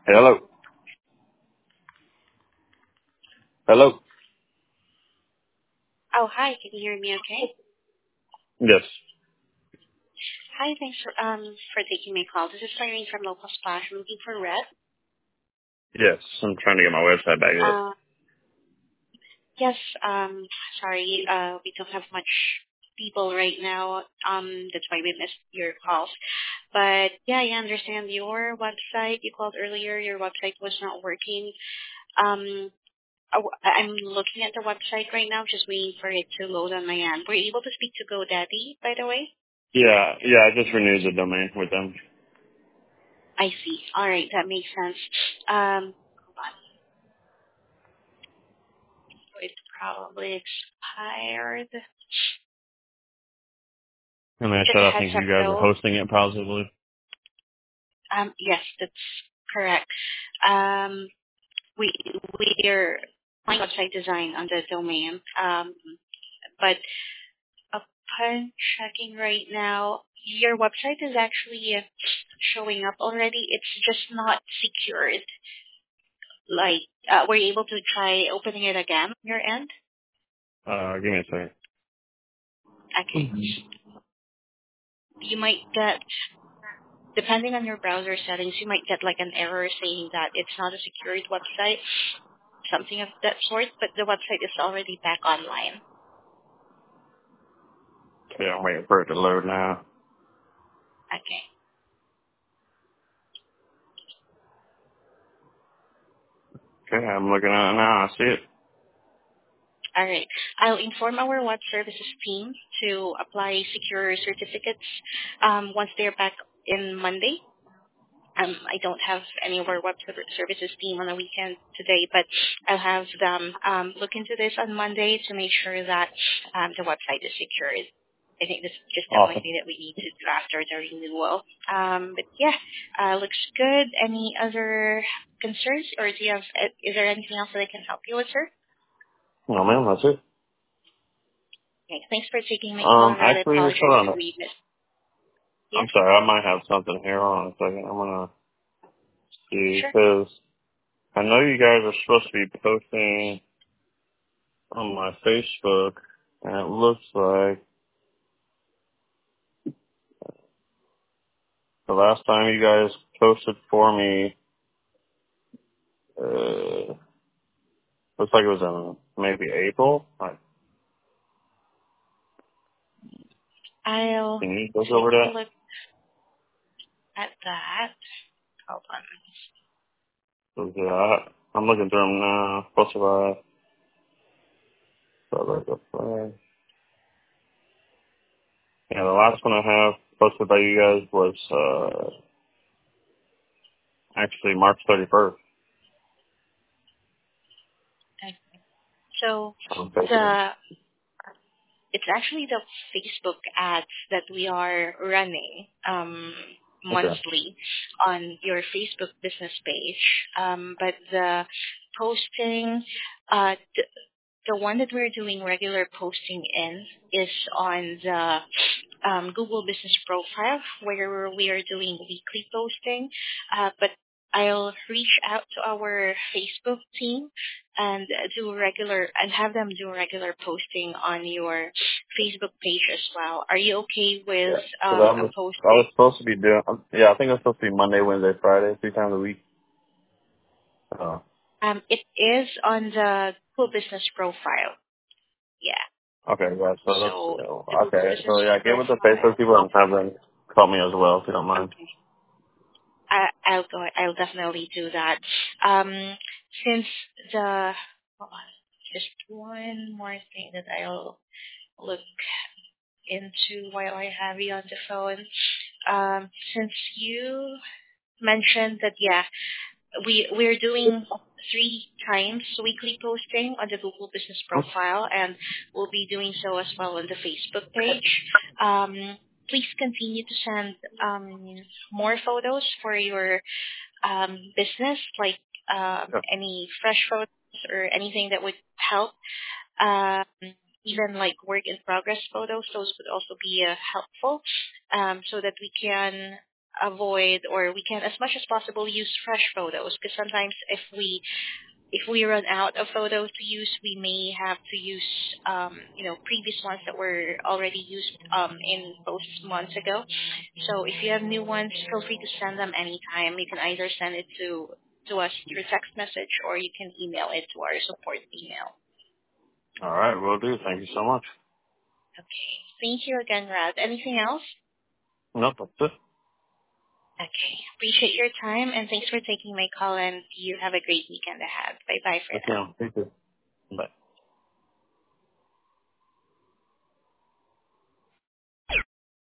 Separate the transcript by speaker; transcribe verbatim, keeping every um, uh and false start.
Speaker 1: Hello. Hello.
Speaker 2: Oh, hi. Can you hear me okay?
Speaker 1: Yes.
Speaker 2: Hi, thanks for um for taking my call. This is Irene from Local Splash. I'm looking for Red.
Speaker 1: Yes. I'm trying to get my website back up.
Speaker 2: Uh, yes, um, sorry, uh, we don't have much people right now. Um, that's why we missed your calls. But yeah, I understand your website. You called earlier. Your website was not working. Um, I- I'm looking at the website right now, just waiting for it to load on my end. Were you able to speak to GoDaddy, by the way?
Speaker 1: Yeah. Yeah. I just renewed the domain with them.
Speaker 2: I see. All right, that makes sense. Um, hold on. It's probably expired.
Speaker 1: And I
Speaker 2: Just
Speaker 1: said
Speaker 2: a
Speaker 1: I
Speaker 2: heads
Speaker 1: think
Speaker 2: up
Speaker 1: you guys are
Speaker 2: though.
Speaker 1: hosting it possibly.
Speaker 2: Um, yes, that's correct. Um, we we are on website design on the domain. Um, but upon checking right now, your website is actually uh, showing up already. It's just not secured. Like, uh, were you able to try opening it again on your end?
Speaker 1: Uh, give me a second.
Speaker 2: Okay. You might get, depending on your browser settings, you might get like an error saying that it's not a secured website, something of that sort, but the website is already back online.
Speaker 1: Okay, I'm waiting for it to load now.
Speaker 2: Okay.
Speaker 1: Okay, I'm looking at it now. I see it.
Speaker 2: All right. I'll inform our web services team to apply secure certificates um, once they're back in Monday. Um, I don't have any of our web serv- services team on the weekend today, but I'll have them um, look into this on Monday to make sure that um, the website is secured. I think this is just the only
Speaker 1: Awesome.
Speaker 2: thing that we need to do after the renewal. Um, but yeah, uh, looks good. Any other concerns, or do you have? uh, Is there anything else that I can help you with, sir?
Speaker 1: No, man, that's it.
Speaker 2: Okay, thanks for taking my call,
Speaker 1: Um,
Speaker 2: Red. I
Speaker 1: actually, hold
Speaker 2: apologize
Speaker 1: on.
Speaker 2: if we missed. Yeah,
Speaker 1: I'm sorry. I might have something here. Hold on a second. I'm gonna see
Speaker 2: sure.
Speaker 1: because I know you guys are supposed to be posting on my Facebook, and it looks like the last time you guys posted for me, uh, looks like it was in maybe April. Like,
Speaker 2: I'll
Speaker 1: can you look
Speaker 2: take
Speaker 1: over
Speaker 2: a
Speaker 1: that?
Speaker 2: look at that. Hold on.
Speaker 1: Was, uh, I- I'm looking through them now. What's the yeah, the last one I have posted by you guys was uh actually March thirty-first
Speaker 2: Okay. So
Speaker 1: on Facebook.
Speaker 2: the it's actually the Facebook ads that we are running um,
Speaker 1: Okay.
Speaker 2: monthly on your Facebook business page. Um, but the posting, uh, the, the one that we're doing regular posting in is on the um, Google Business Profile, where we are doing weekly posting. Uh, but I'll reach out to our Facebook team and do regular and have them do regular posting on your Facebook page as well. Are you okay with
Speaker 1: Yeah. So
Speaker 2: um,
Speaker 1: that
Speaker 2: a
Speaker 1: was
Speaker 2: post?
Speaker 1: I was supposed to be doing yeah, I think it was supposed to be Monday, Wednesday, Friday, three times a week. Oh.
Speaker 2: Um, it is on the Google Business Profile. Yeah.
Speaker 1: Okay, yeah, so that's
Speaker 2: So the
Speaker 1: uh,
Speaker 2: Google
Speaker 1: okay.
Speaker 2: Business
Speaker 1: So yeah, get with the Facebook
Speaker 2: Profile.
Speaker 1: people and have them call me as well if you don't mind.
Speaker 2: Okay. I, I'll go. I'll definitely do that. Um, since the hold on, just one more thing that I'll look into while I have you on the phone. Um, since you mentioned that, yeah, we we're doing three times weekly posting on the Google Business Profile, and we'll be doing so as well on the Facebook page. Um, please continue to send um, more photos for your um, business, like um,
Speaker 1: Yeah.
Speaker 2: any fresh photos or anything that would help. Um, even like work in progress photos, those would also be uh, helpful, um, so that we can avoid, or we can, as much as possible, use fresh photos, because sometimes if we if we run out of photos to use, we may have to use, um, you know, previous ones that were already used um, in posts months ago. So if you have new ones, feel free to send them anytime. You can either send it to to us through text message, or you can email it to our support email.
Speaker 1: All right, will do. Thank you so much.
Speaker 2: Okay. Thank you again, Rad. Anything else?
Speaker 1: Nope, that's it.
Speaker 2: Okay. Appreciate your time, and thanks for taking my call, and you have a great weekend ahead. Bye-bye for
Speaker 1: Okay,
Speaker 2: now.
Speaker 1: thank you. Bye.